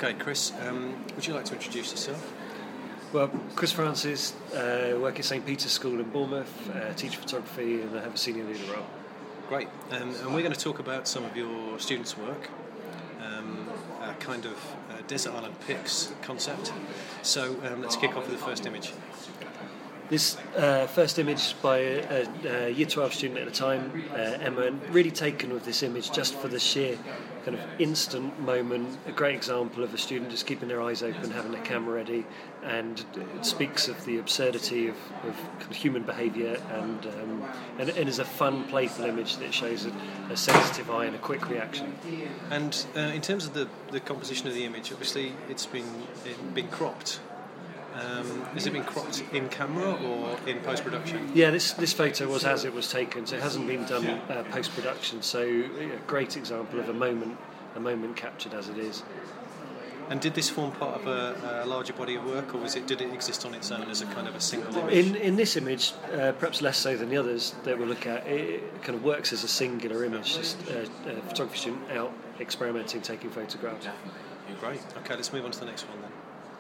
Okay, Chris, would you like to introduce yourself? Well, Chris Francis, work at St Peter's School in Bournemouth, teach photography, and I have a senior leader role. Great, and we're going to talk about some of your students' work, a kind of desert island pics concept. So let's kick off with the first image. This first image by a Year 12 student at the time, Emma, and really taken with this image just for the sheer kind of instant moment, a great example of a student just keeping their eyes open, having their camera ready, and it speaks of the absurdity of kind of human behaviour and is a fun, playful image that shows a sensitive eye and a quick reaction. And in terms of the composition of the image, obviously it's been cropped. Has it been cropped in camera or in post-production? Yeah, this photo was as it was taken, so it hasn't been done post-production. So a great example of a moment captured as it is. And did this form part of a larger body of work, or did it exist on its own as a kind of a single image? In this image, perhaps less so than the others that we'll look at, it kind of works as a singular image, just a photography student out experimenting, taking photographs. Great. Okay, let's move on to the next one then.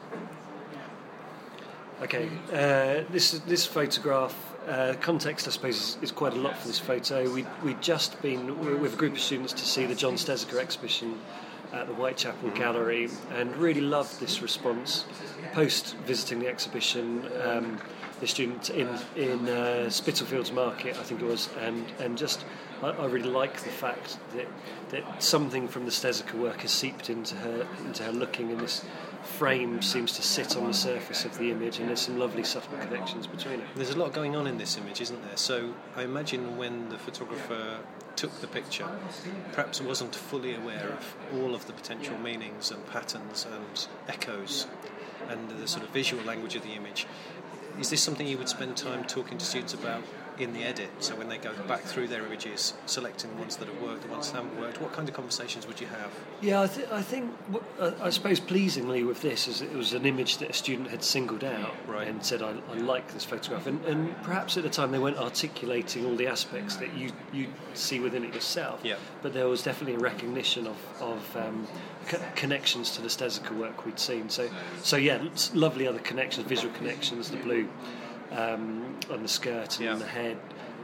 Okay, this photograph, context I suppose is quite a lot for this photo. We'd just been with a group of students to see the John Stezaker exhibition at the Whitechapel Gallery and really loved this response. Post visiting the exhibition, the student in Spitalfields Market, I think it was, and just I really like the fact that something from the Stezaker work has seeped into her looking, and this frame seems to sit on the surface of the image, and there's some lovely subtle connections between it. There's a lot going on in this image, isn't there? So I imagine when the photographer took the picture, perhaps wasn't fully aware of all of the potential meanings and patterns and echoes and the sort of visual language of the image. Is this something you would spend time talking to students about in the edit? So when they go back through their images, selecting the ones that have worked, the ones that haven't worked, what kind of conversations would you have? Yeah, I suppose pleasingly with this is it was an image that a student had singled out, right, and said, I like this photograph. And perhaps at the time they weren't articulating all the aspects that you see within it yourself, yeah, but there was definitely a recognition of connections to the Stezaker work we'd seen. So yeah, lovely other connections, visual connections, the blue on the skirt and the head,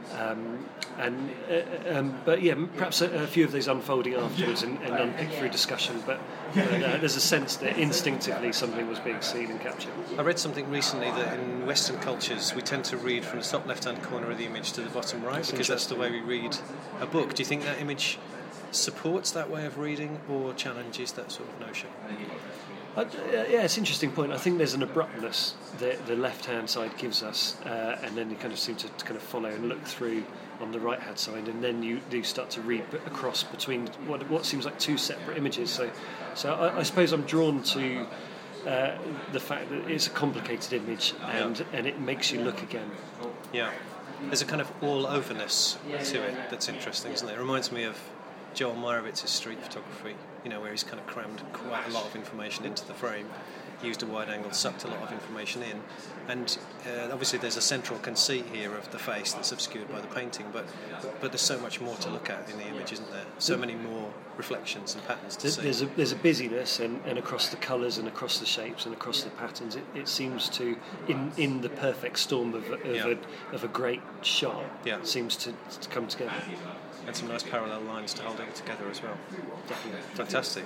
but yeah, perhaps a few of those unfolding afterwards and unpicked through discussion. But there's a sense that instinctively something was being seen and captured. I read something recently that in Western cultures we tend to read from the top left-hand corner of the image to the bottom right, because that's the way we read a book. Do you think that image supports that way of reading or challenges that sort of notion? Yeah, it's an interesting point. I think there's an abruptness that the left-hand side gives us, and then you kind of seem to kind of follow and look through on the right-hand side, and then you do start to read across between what seems like two separate images. So I suppose I'm drawn to the fact that it's a complicated image, and it makes you look again. Yeah, there's a kind of all-overness to it that's interesting, isn't it? It reminds me of Joel Meyerowitz' street photography, where he's kind of crammed quite a lot of information into the frame, used a wide angle, sucked a lot of information in, and obviously there's a central conceit here of the face that's obscured by the painting, but there's so much more to look at in the image, isn't there? So many more reflections and patterns to see. There's a busyness, and across the colours and across the shapes and across the patterns, it seems to, in the perfect storm of a great shot, seems to come together. And some nice parallel lines to hold it together as well. Definitely. Fantastic.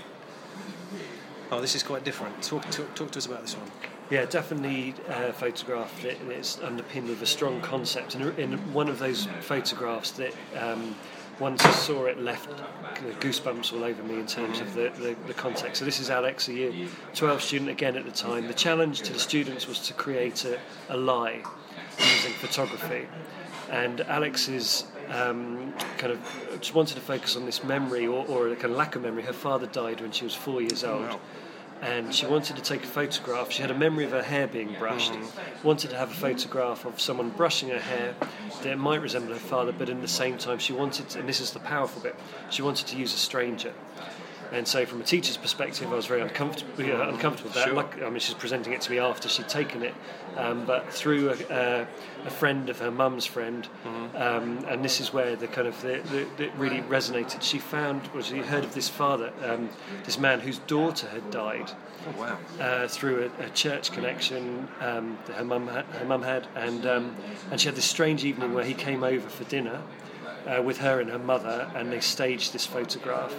Oh, this is quite different. Talk to us about this one. Yeah, definitely a photograph that is underpinned with a strong concept. And in one of those photographs that once I saw it left goosebumps all over me in terms of the context. So this is Alex, a Year 12 student again at the time. The challenge to the students was to create a lie using photography. And Alex is kind of just wanted to focus on this memory or a kind of lack of memory. Her father died when she was 4 years old. Wow. And she wanted to take a photograph. She had a memory of her hair being brushed. Wanted to have a photograph of someone brushing her hair that might resemble her father, but in the same time she wanted to, and this is the powerful bit, she wanted to use a stranger. And so, from a teacher's perspective, I was very uncomfortable with that. Sure. She's presenting it to me after she'd taken it, but through a friend of her mum's friend, and this is where the really resonated. She heard of this father, this man whose daughter had died. Oh, wow. Through a church connection that her mum had, and she had this strange evening where he came over for dinner. With her and her mother, and they staged this photograph,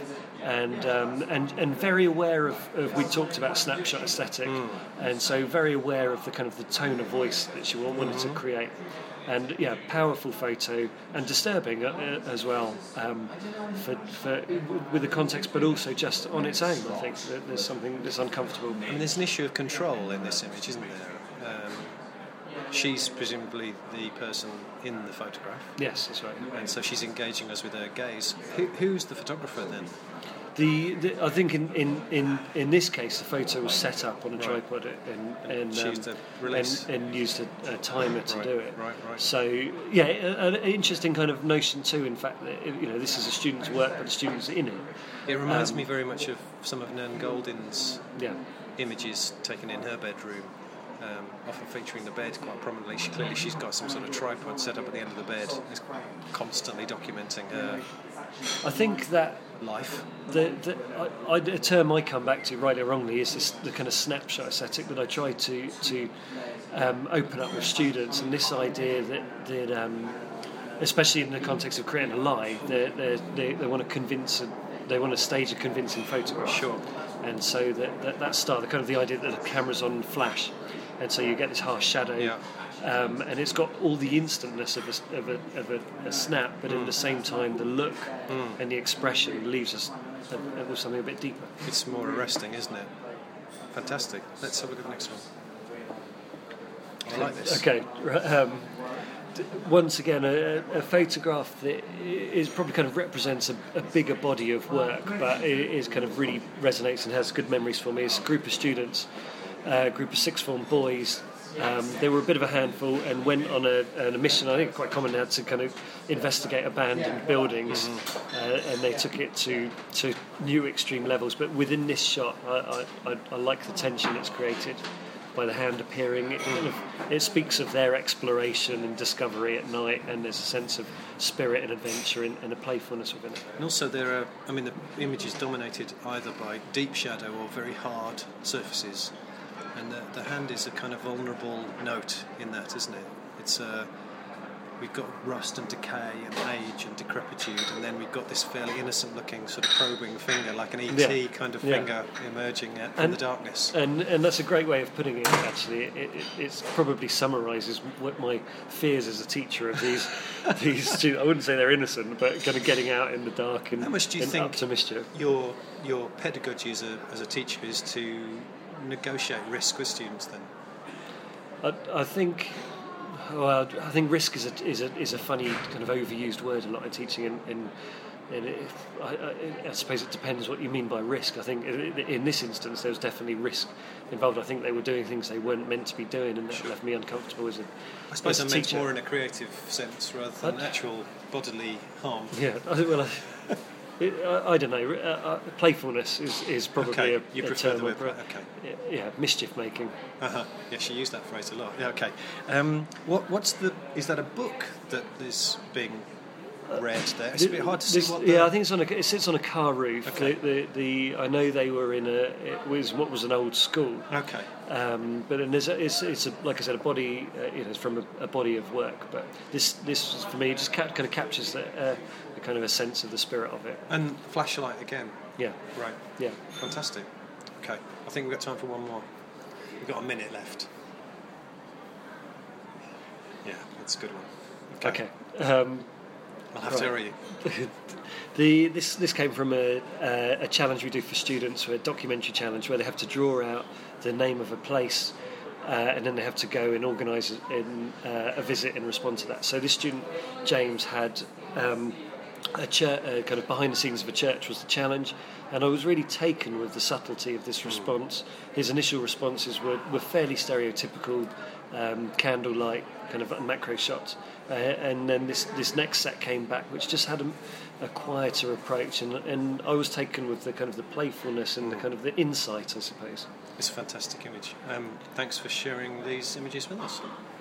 and very aware of we talked about snapshot aesthetic, and so very aware of the kind of the tone of voice that she wanted to create, and powerful photo and disturbing as well, for with the context, but also just on its own. I think that there's something that's uncomfortable. I mean, there's an issue of control in this image, isn't there? She's presumably the person in the photograph. Yes, that's right. And so she's engaging us with her gaze. Who's the photographer then? I think in this case the photo was set up on a tripod and she used a release and used a timer to do it. Right. So an interesting kind of notion too. In fact, that this is a student's work, but the student's in it. It reminds me very much of some of Nan Goldin's images taken in her bedroom. Often featuring the bed quite prominently. She's got some sort of tripod set up at the end of the bed. Is constantly documenting her. I think that life. A term I come back to, rightly or wrongly, is the kind of snapshot aesthetic that I try to open up with students, and this idea that especially in the context of creating a lie, they want to stage a convincing photograph. Sure. And so that style, the idea that the camera's on flash, and so you get this harsh shadow, and it's got all the instantness of a snap, but at the same time the look and the expression leaves us with something a bit deeper. It's more arresting, isn't it? Fantastic. Let's have a look at the next one. I like this. Okay. Once again, a photograph that is probably kind of represents a bigger body of work, but it is kind of really resonates and has good memories for me. It's a group of students, a group of sixth form boys. They were a bit of a handful and went on a mission, I think quite common now, to kind of investigate abandoned buildings, and they took it to new extreme levels. But within this shot, I like the tension that's created by the hand appearing. It speaks of their exploration and discovery at night, and there's a sense of spirit and adventure and a playfulness within it. And also the image is dominated either by deep shadow or very hard surfaces, and the hand is a kind of vulnerable note in that, isn't it? It's we've got rust and decay and age and decrepitude, and then we've got this fairly innocent-looking sort of probing finger, like an E.T. kind of finger emerging from the darkness. And that's a great way of putting it, actually. It probably summarises what my fears as a teacher of these students. I wouldn't say they're innocent, but kind of getting out in the dark and, how much do you think up to mischief. Your pedagogy as a teacher is to negotiate risk with students then? I think risk is a funny kind of overused word a lot in teaching, and I suppose it depends what you mean by risk. I think in this instance there was definitely risk involved. I think they were doing things they weren't meant to be doing, and that left me uncomfortable as a I suppose I meant teacher. more in a creative sense rather than actual bodily harm. Yeah, I don't know. Playfulness is probably a prefer term. Okay. Yeah, mischief making. Yeah, she used that phrase a lot. Yeah, okay. Is that a book that is being read there? It's a bit hard to see what. I think it sits on a car roof. Okay. I know they were it was what was an old school. Okay. But it's like I said, a body. It's from a body of work. But this for me just kind of captures the kind of a sense of the spirit of it. And flashlight again. Yeah. Right. Yeah. Fantastic. Okay. I think we've got time for one more. We've got a minute left. Yeah, that's a good one. Okay. I'll have to hurry you. This came from a challenge we do for students, a documentary challenge where they have to draw out the name of a place, and then they have to go and organise a visit and respond to that. So this student, James, had a kind of behind the scenes of a church was the challenge, and I was really taken with the subtlety of this response. His initial responses were fairly stereotypical, candlelight kind of macro shots, and then this next set came back, which just had a quieter approach, and I was taken with the kind of the playfulness and the kind of the insight, I suppose. It's a fantastic image. Thanks for sharing these images with us.